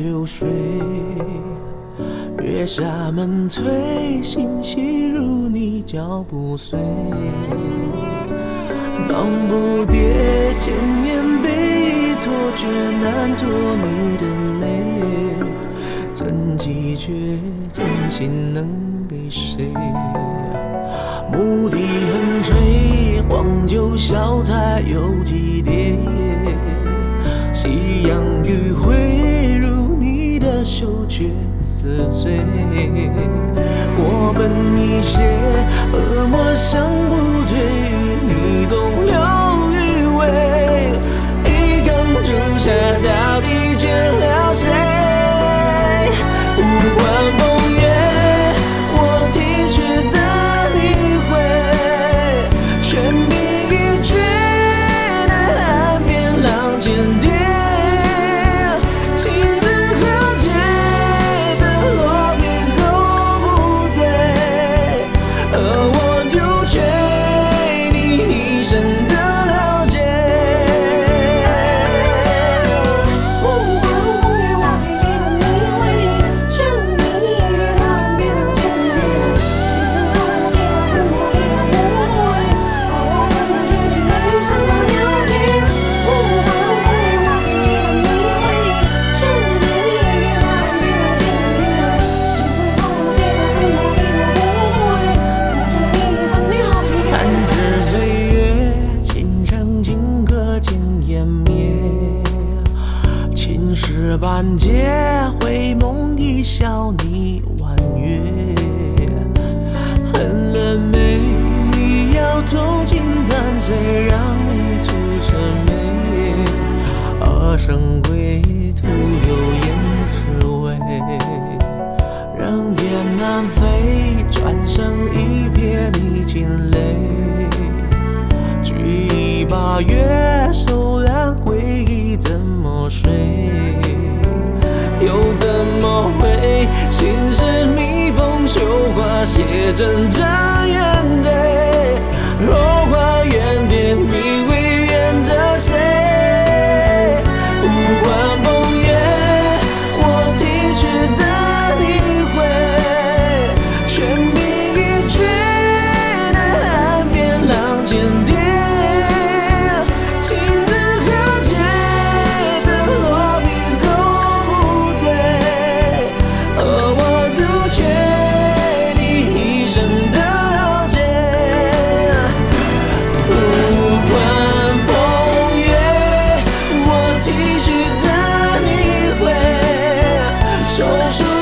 流水。月下门推，心细如你脚步碎。忙不迭，千年被托，却难托你的美。真迹却真心能给谁？牧笛横吹，黄酒小菜有几碟？夕阳余晖，如你的羞却似醉。我奔你些，恶魔想不退，你懂了余味。一缸朱砂，到底欠了谁？无关风月，我体恤的你会，悬笔一绝，那岸边浪尖叠。情字和解，怎落笔都不对，而我丢却你一生的了解。 无关风月，我体恤的你会，悬笔一绝，那岸边浪尖叠。情字和解，怎落笔都不对，而我丢却你一生的了解。无关风月，我体恤的你会，悬笔一绝，那岸边浪尖叠。情字和解，怎落笔都不对，而我丢却你一生了解。 弹指岁月，琴声轻歌尽湮灭。青石板结，回梦一笑你婉约。恨了没？你要偷情谈谁让你蹙着眉？二生归，徒留胭脂味。人雁南飞，转身一瞥你惊泪。举一把月，手染回忆怎么睡？又怎么会？心事蜜蜂绣花，写真真眼对。若花远点，你会远着谁？无关风月，我体恤的你会，悬笔一绝，那岸边浪尖叠。情字和解，怎落笔都不对，而我丢却你一生的了解。无关风月，我体恤的你会，手术